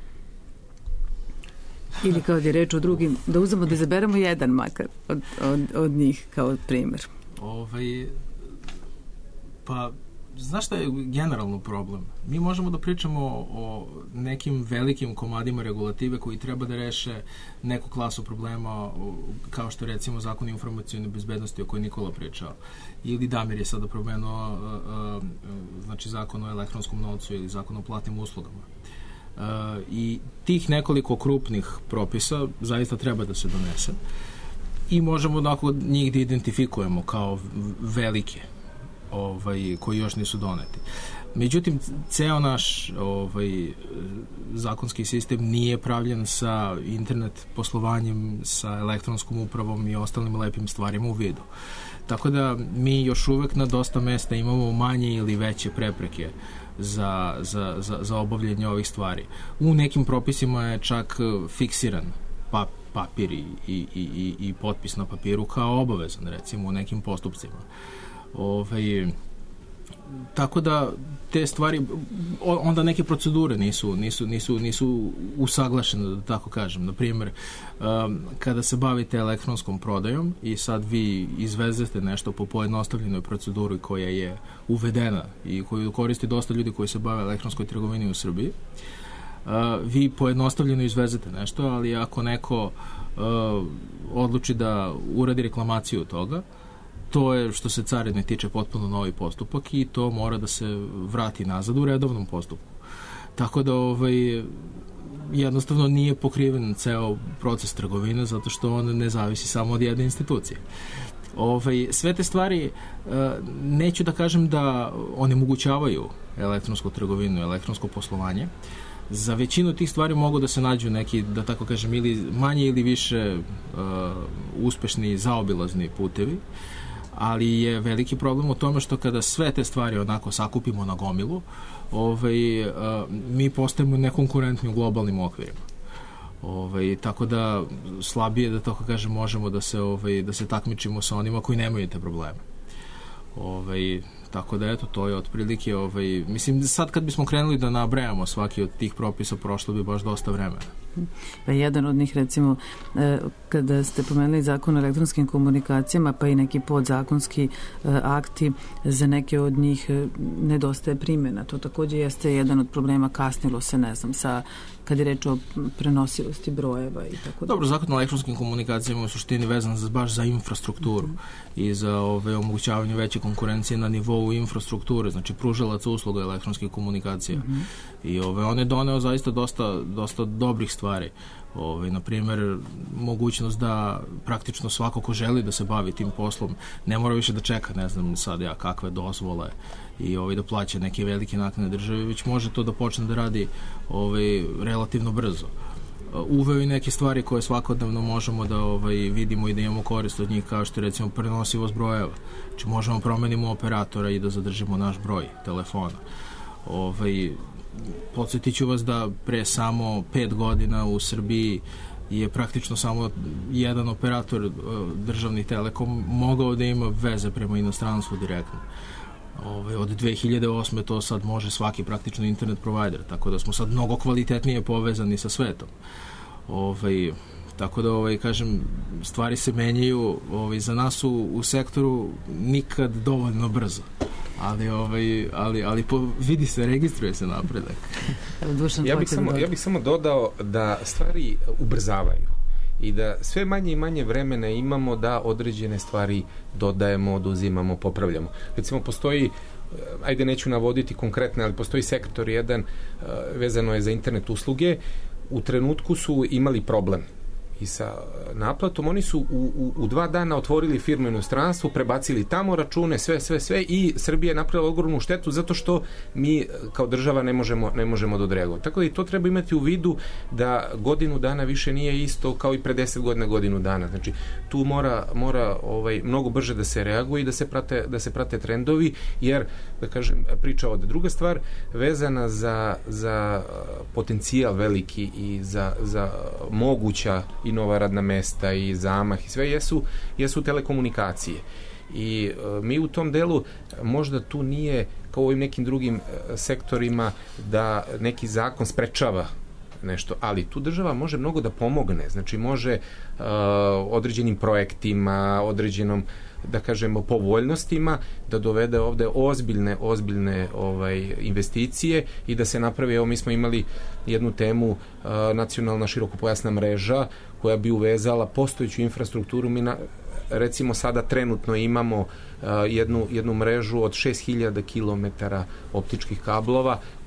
Ili kao da je reč o drugim, da uzmemo da izaberemo jedan makar od, od, od njih kao primjer. Ovaj, pa, znaš šta je generalno problem? Mi možemo da pričamo o nekim velikim komadima regulative koji treba da reše neku klasu problema, kao što je recimo zakon o informacionoj bezbednosti o kojoj Nikola pričao. Ili Damir je sada promenuo znači zakon o elektronskom novcu ili zakon o platnim uslugama. Uh, i tih nekoliko krupnih propisa zaista treba da se donese i možemo onako njih da identifikujemo kao velike ovaj, koji još nisu doneti. Međutim, ceo naš ovaj, zakonski sistem nije pravljen sa internet poslovanjem, sa elektronskom upravom i ostalim lepim stvarima u vidu. Tako da mi još uvek na dosta mesta imamo manje ili veće prepreke za, za, za, za obavljanje ovih stvari. U nekim propisima je čak fiksiran pa, papir i, i, i, i potpis na papiru kao obavezan, recimo u nekim postupcima. Ovaj, tako da te stvari, onda neke procedure nisu, nisu, nisu, nisu usaglašene, da tako kažem. Na primjer, kada se bavite elektronskom prodajom i sad vi izvezete nešto po pojednostavljenoj proceduri koja je uvedena i koju koristi dosta ljudi koji se bave elektronskoj trgovini u Srbiji, vi pojednostavljeno izvezete nešto, ali ako neko odluči da uradi reklamaciju toga, to je, što se carine tiče, potpuno novi postupak i to mora da se vrati nazad u redovnom postupku. Tako da ovaj, jednostavno nije pokriven ceo proces trgovine, zato što on ne zavisi samo od jedne institucije. Ovaj, sve te stvari, neću da kažem da onemogućavaju elektronsku trgovinu, elektronsko poslovanje. Za većinu tih stvari mogu da se nađu neki, da tako kažem, ili manje ili više uspešni zaobilazni putevi, ali je veliki problem u tome što kada sve te stvari onako sakupimo na gomilu, ovaj, mi postajemo nekonkurentni u globalnim okvirima. Ovaj, tako da slabije, da tako kažem, možemo da se, ovaj, da se takmičimo sa onima koji nemaju te probleme. Ovaj, tako da eto, to je otprilike, ovaj, mislim, sad kad bismo krenuli da nabrajamo svaki od tih propisa, prošlo bi baš dosta vremena. Pa jedan od njih, recimo, kada ste pomenuli zakon o elektronskim komunikacijama, pa i neki podzakonski akti, za neke od njih nedostaje primjena. To također jeste jedan od problema, kasnilo se, ne znam, sa, kad je reč o prenosivosti brojeva i tako da. Dobro, zakon o elektronskim komunikacijama u suštini vezan za, baš za infrastrukturu mm. i za ove, omogućavanje veće konkurencije na nivou infrastrukture, znači pružalaca usluga elektronskih komunikacija. Mm-hmm. I ove, on je doneo zaista dosta, dosta dobrih stvari. Ove, na primjer, mogućnost da praktično svako ko želi da se bavi tim poslom ne mora više da čeka, ne znam sad ja kakve dozvole i ovaj, da plaća neke velike naknade države, već može to da počne da radi ovaj, relativno brzo. Uveo i neke stvari koje svakodnevno možemo da ovaj, vidimo i da imamo korist od njih, kao što je recimo prenosivost brojeva. Znači možemo promenimo operatora i da zadržimo naš broj telefona. Ovaj, podsjetit ću vas da pre samo pet godina u Srbiji je praktično samo jedan operator, državni Telekom, mogao da ima veze prema inostranstvu direktno. Ove, od dve hiljade osme to sad može svaki praktično internet provider, tako da smo sad mnogo kvalitetnije povezani sa svetom. Ove, tako da, ovaj, kažem, stvari se menjaju, ovaj, za nas u, u sektoru nikad dovoljno brzo. Ali, ovaj, ali, ali po, vidi se, registruje se napredak. ja, bih samo, ja bih samo dodao da stvari ubrzavaju i da sve manje i manje vremena imamo da određene stvari dodajemo, oduzimamo, popravljamo. Recimo, postoji, ajde neću navoditi konkretne, ali postoji sektor jedan, vezano je za internet usluge, u trenutku su imali problem i sa naplatom, oni su u, u, u dva dana otvorili firmu u inostranstvu, prebacili tamo račune, sve, sve, sve i Srbija je napravila ogromnu štetu zato što mi kao država ne možemo, ne možemo da odreagovati. Tako da i to treba imati u vidu da godinu dana više nije isto kao i pre deset godina godinu dana. Znači, tu mora, mora ovaj, mnogo brže da se reaguje i da se prate, da se prate trendovi, jer, da kažem, priča ovde. Druga stvar, vezana za, za potencijal veliki i za, za moguća i nova radna mesta i zamah i sve jesu, jesu telekomunikacije. I e, mi u tom delu možda tu nije kao u ovim nekim drugim e, sektorima da neki zakon sprečava nešto, ali tu država može mnogo da pomogne, znači može e, određenim projektima, određenom, da kažemo, povoljnostima da dovede ovde ozbiljne, ozbiljne ovaj, investicije i da se napravi, evo mi smo imali jednu temu, e, nacionalna širokopojasna mreža koja bi uvezala postojeću infrastrukturu. Mi na, recimo sada trenutno imamo uh, jednu, jednu mrežu od šest hiljada kilometara optičkih kablova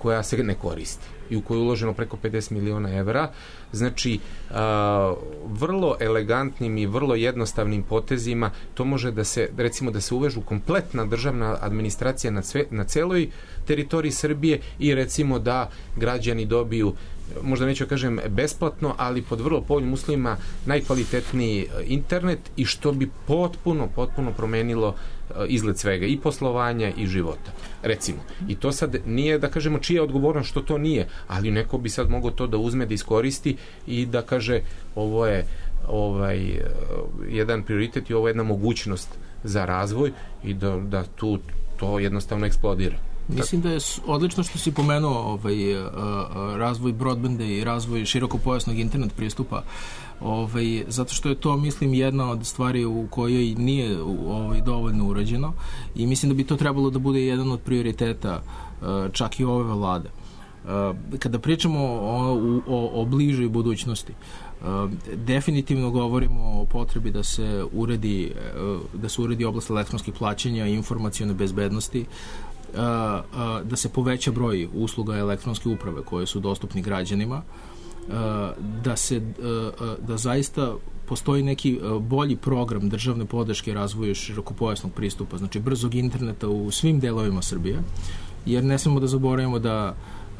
koja se ne koristi i u koju je uloženo preko pedeset miliona evra. Znači, a, vrlo elegantnim i vrlo jednostavnim potezima to može da se, recimo, da se uvežu kompletna državna administracija na, sve, na celoj teritoriji Srbije i recimo da građani dobiju, možda neću kažem besplatno, ali pod vrlo povoljnim uslovima najkvalitetniji internet i što bi potpuno, potpuno promenilo izgled svega i poslovanja i života. Recimo, i to sad nije da kažemo čija je odgovornost što to nije, ali neko bi sad mogao to da uzme, da iskoristi i da kaže ovo je ovaj, jedan prioritet i ovo je jedna mogućnost za razvoj i da, da tu to jednostavno eksplodira. Mislim da je odlično što si pomenuo ovaj, razvoj broadbanda i razvoj širokopojasnog internet pristupa, ovaj, zato što je to, mislim, jedna od stvari u kojoj nije ovaj, dovoljno urađeno i mislim da bi to trebalo da bude jedan od prioriteta čak i ove vlade. Kada pričamo o, o, o bližoj budućnosti, definitivno govorimo o potrebi da se uredi, da se uredi oblast elektronskih plaćanja i informacione bezbednosti, da se poveća broj usluga elektronske uprave koje su dostupni građanima, da se da zaista postoji neki bolji program državne podrške razvoju širokopojasnog pristupa, znači brzog interneta u svim delovima Srbije, jer ne smemo da zaboravimo da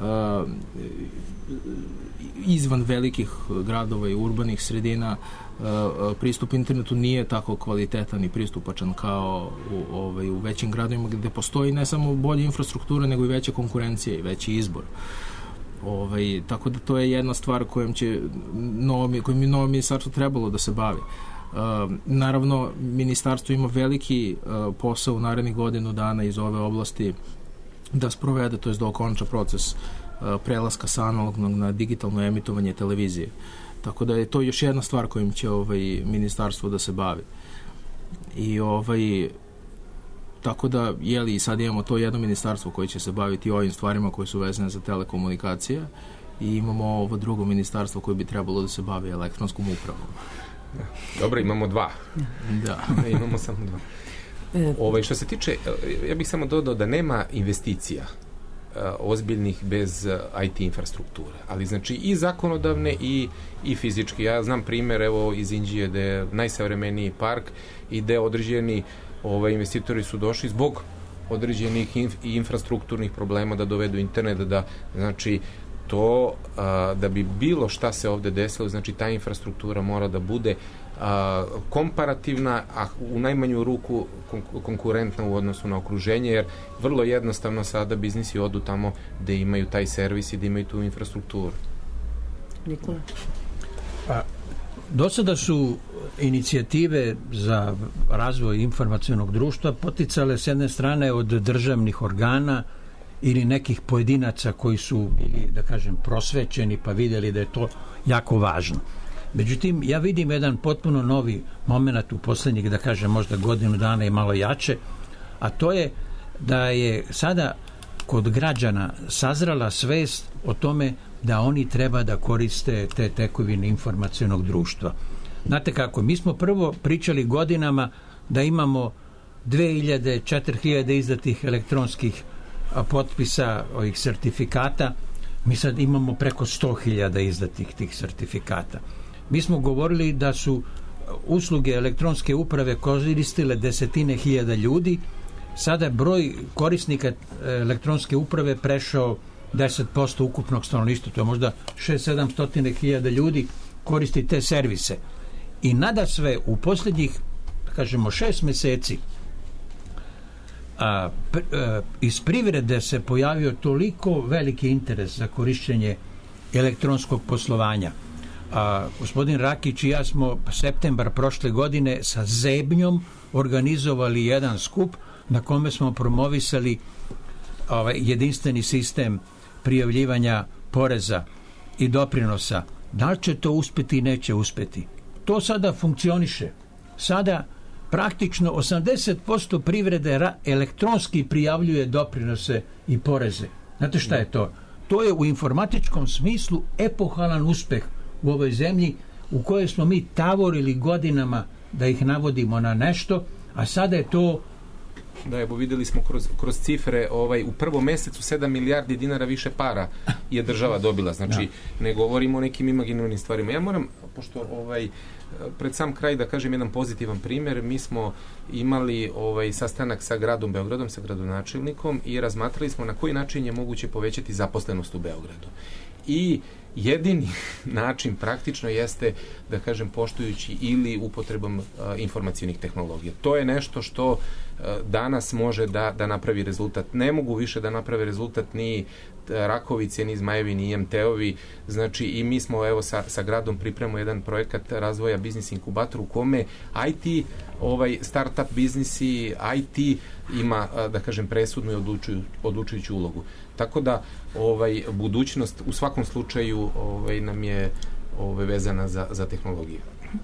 izvan velikih gradova i urbanih sredina pristup internetu nije tako kvalitetan i pristupačan kao u, ovaj, u većim gradovima gde postoji ne samo bolja infrastruktura nego i veća konkurencija i veći izbor. Ovaj, tako da to je jedna stvar kojom će novo, kojom je novo ministarstvo trebalo da se bavi. Uh, naravno, ministarstvo ima veliki uh, posao u narednih godinu dana iz ove oblasti da sprovede, to je da okonča proces uh, prelaska sa analognog na digitalno emitovanje televizije. Tako da je to još jedna stvar kojim će ovaj, ministarstvo da se bavi. I ovaj, tako da, jeli, sad imamo to jedno ministarstvo koje će se baviti ovim stvarima koje su vezane za telekomunikacije i imamo ovo drugo ministarstvo koje bi trebalo da se bavi elektronskom upravom. Dobro, imamo dva. Da. Imamo samo dva. Ovaj, što se tiče, ja bih samo dodao da nema investicija ozbiljnih bez I T infrastrukture, ali znači i zakonodavne i, i fizički. Ja znam primjer, evo, iz Inđije gde je najsavremeniji park i gde određeni ovaj, investitori su došli zbog određenih inf, infrastrukturnih problema da dovedu internet, da znači to a, da bi bilo šta se ovde desilo, znači ta infrastruktura mora da bude a, komparativna, a u najmanju ruku kon, konkurentna u odnosu na okruženje, jer vrlo jednostavno sada biznisi odu tamo gde imaju taj servis i da imaju tu infrastrukturu. Nikola? Pa, do sada su inicijative za razvoj informacionog društva poticale s jedne strane od državnih organa ili nekih pojedinaca koji su bili, da kažem, prosvećeni pa vidjeli da je to jako važno. Međutim, ja vidim jedan potpuno novi moment u posljednjih, da kažem, možda godinu dana i malo jače, a to je da je sada kod građana sazrala svest o tome da oni treba da koriste te tekovine informacionog društva. Znate kako, mi smo prvo pričali godinama da imamo dve hiljade, četiri hiljade izdatih elektronskih potpisa ovih sertifikata, mi sad imamo preko sto hiljada izdatih tih sertifikata. Mi smo govorili da su usluge elektronske uprave koristile desetine hiljada ljudi, sada broj korisnika elektronske uprave prešao deset posto ukupnog stanovništva, to je možda šest sedam stotine hiljada ljudi koristi te servise. I nadasve u posljednjih, kažemo, šest meseci a, pr, a, iz privrede se pojavio toliko veliki interes za korišćenje elektronskog poslovanja. A, gospodin Rakić i ja smo septembar prošle godine sa zebnjom organizovali jedan skup na kome smo promovisali ovaj, jedinstveni sistem prijavljivanja poreza i doprinosa. Da li će to uspeti i neće uspeti? To sada funkcioniše. Sada praktično osamdeset posto privrede ra- elektronski prijavljuje doprinose i poreze. Znate šta je to? To je u informatičkom smislu epohalan uspeh u ovoj zemlji u kojoj smo mi tavorili godinama da ih navodimo na nešto, a sada je to Da, evo videli smo kroz, kroz cifre, ovaj, u prvom mesecu sedam milijardi dinara više para je država dobila, znači da. Ne govorimo o nekim imaginarnim stvarima. Ja moram, pošto ovaj, pred sam kraj da kažem jedan pozitivan primjer, mi smo imali ovaj, sastanak sa gradom Beogradom, sa gradonačelnikom i razmatrali smo na koji način je moguće povećati zaposlenost u Beogradu. I jedini način praktično jeste, da kažem, poštujući ili upotrebom uh, informacionih tehnologija. To je nešto što uh, danas može da, da napravi rezultat. Ne mogu više da naprave rezultat ni Rakovice, ni Zmajevi, ni I M T-ovi. Znači, i mi smo, evo, sa, sa gradom pripremamo jedan projekat razvoja biznis inkubator u kome I T, ovaj, startup biznisi, I T ima, da kažem, presudnu i odlučuju, odlučujuću ulogu. Tako da, ovaj, budućnost u svakom slučaju ovaj, nam je ovaj, vezana za, za tehnologiju.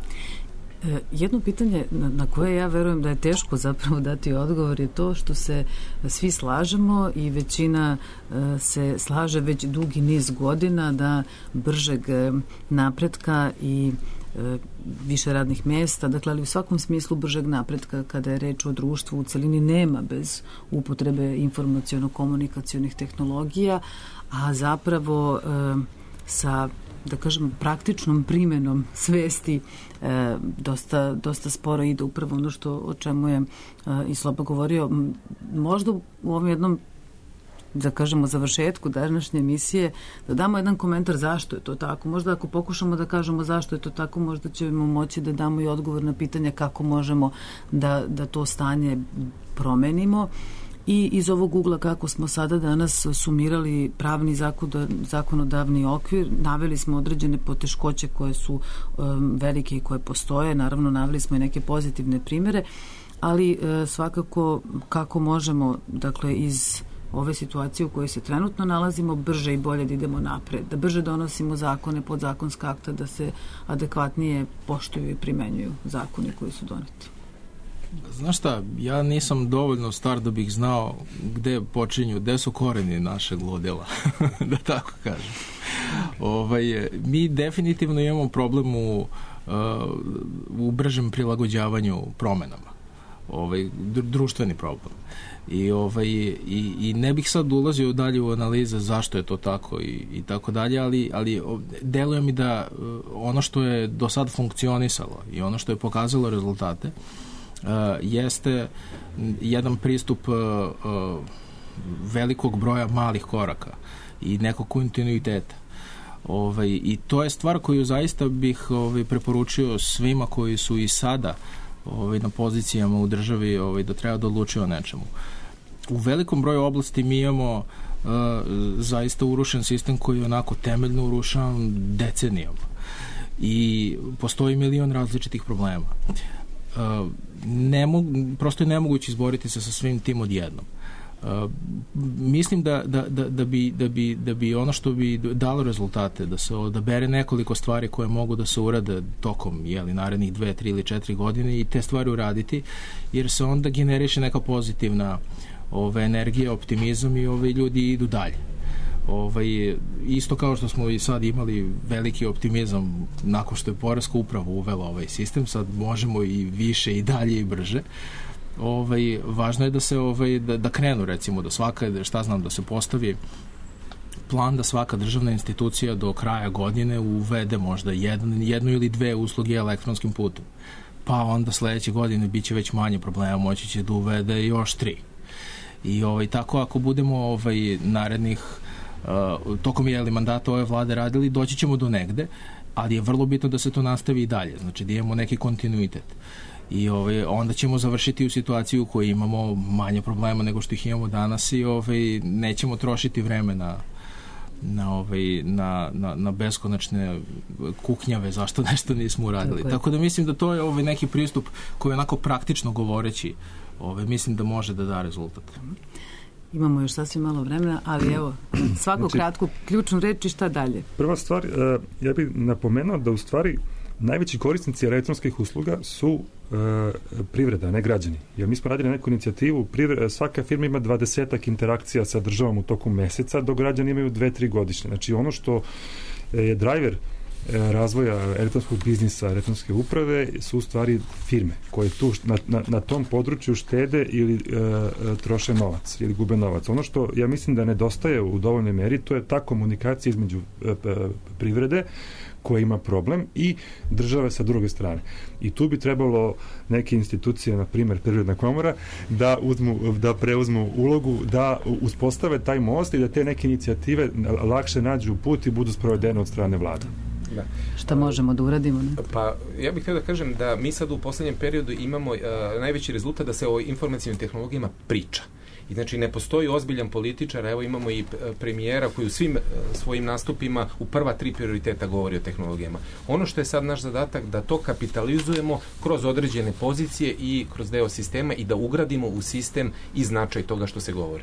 E, jedno pitanje na, na koje ja verujem da je teško zapravo dati odgovor je to što se svi slažemo i većina e, se slaže već dugi niz godina da bržeg napretka i e, više radnih mesta, dakle, ali u svakom smislu bržeg napretka kada je reč o društvu u celini nema bez upotrebe informaciono-komunikacionih tehnologija, a zapravo e, sa, da kažem, praktičnom primenom svesti e, dosta, dosta sporo ide upravo ono što, o čemu je e, i Sloba govorio. Možda u ovom jednom, da kažemo, završetku današnje emisije, da damo jedan komentar zašto je to tako. Možda ako pokušamo da kažemo zašto je to tako, možda ćemo moći da damo i odgovor na pitanje kako možemo da, da to stanje promenimo. I iz ovog ugla kako smo sada danas sumirali pravni zakonodavni okvir, naveli smo određene poteškoće koje su um, velike i koje postoje, naravno naveli smo i neke pozitivne primere, ali e, svakako kako možemo, dakle, iz ove situacije u kojoj se trenutno nalazimo, brže i bolje da idemo napred, da brže donosimo zakone, podzakonska akta, da se adekvatnije poštuju i primenjuju zakoni koji su doneti. Znaš šta, ja nisam dovoljno star da bih znao gde počinju, gde su koreni našeg ludila, da tako kažem. Ovaj, mi definitivno imamo problem u, uh, u bržem prilagođavanju promenama. Ovaj, društveni problem. I, ovaj, i, i ne bih sad ulazio dalje u analize zašto je to tako i, i tako dalje, ali, ali deluje mi da ono što je do sad funkcionisalo i ono što je pokazalo rezultate Uh, jeste jedan pristup uh, uh, velikog broja malih koraka i nekog kontinuiteta. Ovaj, I to je stvar koju zaista bih ovaj, preporučio svima koji su i sada ovaj, na pozicijama u državi ovaj, da treba da odlučio o nečemu. U velikom broju oblasti mi imamo uh, zaista urušen sistem koji je onako temeljno urušan decenijama i postoji milion različitih problema. Uh, ne mogu, prosto je nemoguće izboriti se sa svim tim odjednom. Uh, mislim da, da, da, da, bi, da, bi, da bi ono što bi dalo rezultate, da se odabere nekoliko stvari koje mogu da se urade tokom jeli, narednih dve, tri ili četiri godine i te stvari uraditi, jer se onda generiše neka pozitivna ove, energija, optimizam i ove, ljudi idu dalje. Ovaj, isto kao što smo i sad imali veliki optimizam nakon što je poreska uprava uvela ovaj sistem, sad možemo i više i dalje i brže. Ovaj, važno je da se ovaj, da, da krenu, recimo, da svaka, šta znam, da se postavi plan da svaka državna institucija do kraja godine uvede možda jedan, jednu ili dve usluge elektronskim putem. Pa onda sledeće godine bit će već manje problema, moći će da uvede još tri. I ovaj, tako ako budemo ovaj, narednih Uh, tokom je mandata ove vlade radili, doći ćemo do negde, ali je vrlo bitno da se to nastavi i dalje, znači da imamo neki kontinuitet. I ovaj, onda ćemo završiti u situaciju u kojoj imamo manje problema nego što ih imamo danas i ovaj, nećemo trošiti vreme na, na, ovaj, na, na, na beskonačne kuknjave zašto nešto nismo uradili. Tako, Tako da mislim da to je ovaj, neki pristup koji onako praktično govoreći ovaj, mislim da može da da rezultat. Imamo još sasvim malo vremena, ali evo, svako znači, kratko, ključnu reč i šta dalje? Prva stvar, ja bih napomenuo da u stvari najveći korisnici elektronskih usluga su uh, privreda, ne građani. Jer mi smo radili neku inicijativu, privre, svaka firma ima dvadesetak interakcija sa državom u toku meseca, dok građani imaju dve, tri godišnje. Znači ono što je driver razvoja elektronskog biznisa, elektronske uprave su u stvari firme koje tu na, na, na tom području štede ili e, troše novac ili gube novac. Ono što ja mislim da nedostaje u dovoljnoj meri, to je ta komunikacija između e, privrede koja ima problem i države sa druge strane. I tu bi trebalo neke institucije, na primjer Privredna komora, da, uzmu, da preuzmu ulogu, da uspostave taj most i da te neke inicijative lakše nađu put i budu sprovedene od strane vlada. Da. Šta možemo da uradimo? Ne? Pa ja bih htio da kažem da mi sad u poslednjem periodu imamo uh, najveći rezultat da se o informacijnim tehnologijama priča. I znači ne postoji ozbiljan političar, evo imamo i premijera koji u svim svojim nastupima u prva tri prioriteta govori o tehnologijama. Ono što je sad naš zadatak da to kapitalizujemo kroz određene pozicije i kroz deo sistema i da ugradimo u sistem i značaj toga što se govori.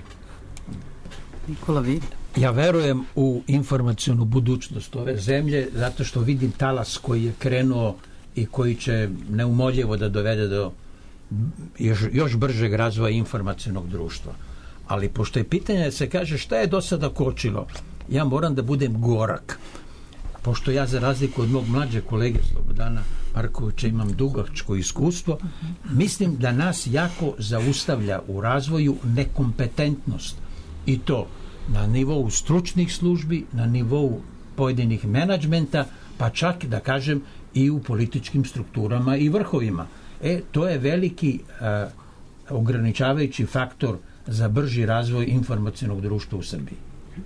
Nikola, vi? Ja verujem u informacionu budućnost ove zemlje zato što vidim talas koji je krenuo i koji će neumoljivo da dovede do još, još bržeg razvoja informacionog društva. Ali pošto je pitanje, se kaže šta je do sada kočilo, ja moram da budem gorak. Pošto ja za razliku od mog mlađeg kolege Slobodana Markovića imam dugačko iskustvo, mislim da nas jako zaustavlja u razvoju nekompetentnost. I to na nivou stručnih službi, na nivou pojedinih menadžmenta, pa čak da kažem i u političkim strukturama i vrhovima. E, to je veliki uh, ograničavajući faktor za brži razvoj informacionog društva u Srbiji.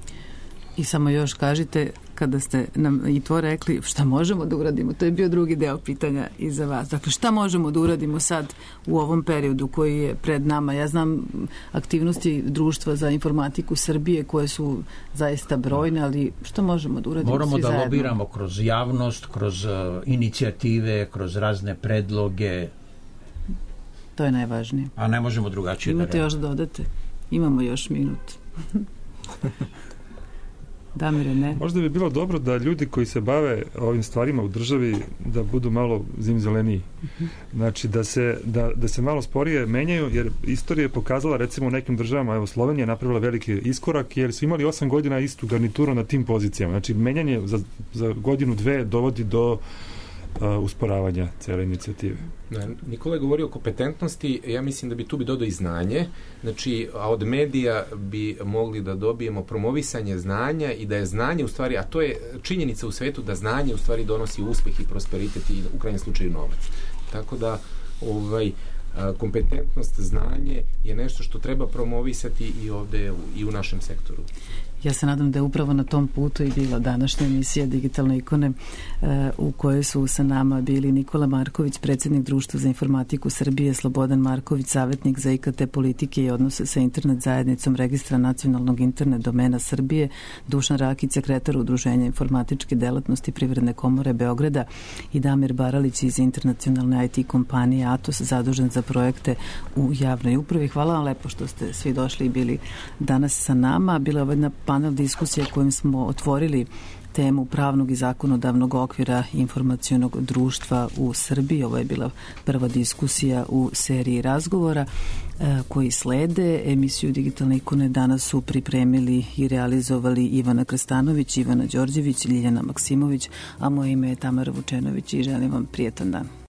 I samo još kažite, kada ste nam i to rekli, šta možemo da uradimo? To je bio drugi deo pitanja i za vas. Dakle, šta možemo da uradimo sad u ovom periodu koji je pred nama? Ja znam aktivnosti Društva za informatiku Srbije koje su zaista brojne, ali šta možemo da uradimo Moramo svi da zajedno? lobiramo kroz javnost, kroz uh, inicijative, kroz razne predloge. To je najvažnije. A ne možemo drugačije Imate da još da dodate? Imamo još minut. Damire, ne? Možda bi bilo dobro da ljudi koji se bave ovim stvarima u državi da budu malo zimzeleniji. Znači da se, da, da se malo sporije menjaju, jer istorija je pokazala recimo u nekim državama, evo Slovenija je napravila veliki iskorak jer su imali osam godina istu garnituru na tim pozicijama. Znači menjanje za, za godinu dve dovodi do uh, usporavanja cele inicijative. Nikola je govorio o kompetentnosti, ja mislim da bi tu bi dodao i znanje, znači, a od medija bi mogli da dobijemo promovisanje znanja i da je znanje u stvari, a to je činjenica u svetu da znanje u stvari donosi uspeh i prosperitet i u krajnjem slučaju novac. Tako da ovaj, kompetentnost, znanje je nešto što treba promovisati i ovde i u našem sektoru. Ja se nadam da je upravo na tom putu i bila današnja emisija Digitalne ikone u kojoj su sa nama bili Nikola Marković, predsjednik Društva za informatiku Srbije, Slobodan Marković, savjetnik za I K T politike i odnose sa internet zajednicom Registra nacionalnog internet domena Srbije, Dušan Rakić, sekretar Udruženja informatičke delatnosti Privredne komore Beograda i Damir Baralić iz internacionalne I T kompanije Atos, zadužen za projekte u javnoj upravi. Hvala vam lepo što ste svi došli i bili danas sa nama. Bila je ovo jedna panel diskusija kojim smo otvorili temu pravnog i zakonodavnog okvira informacionog društva u Srbiji. Ovo je bila prva diskusija u seriji razgovora e, koji slede. Emisiju Digitalne ikone danas su pripremili i realizovali Ivana Krstanović, Ivana Đorđević, Ljiljana Maksimović, a moje ime je Tamara Vučenović i želim vam prijetan dan.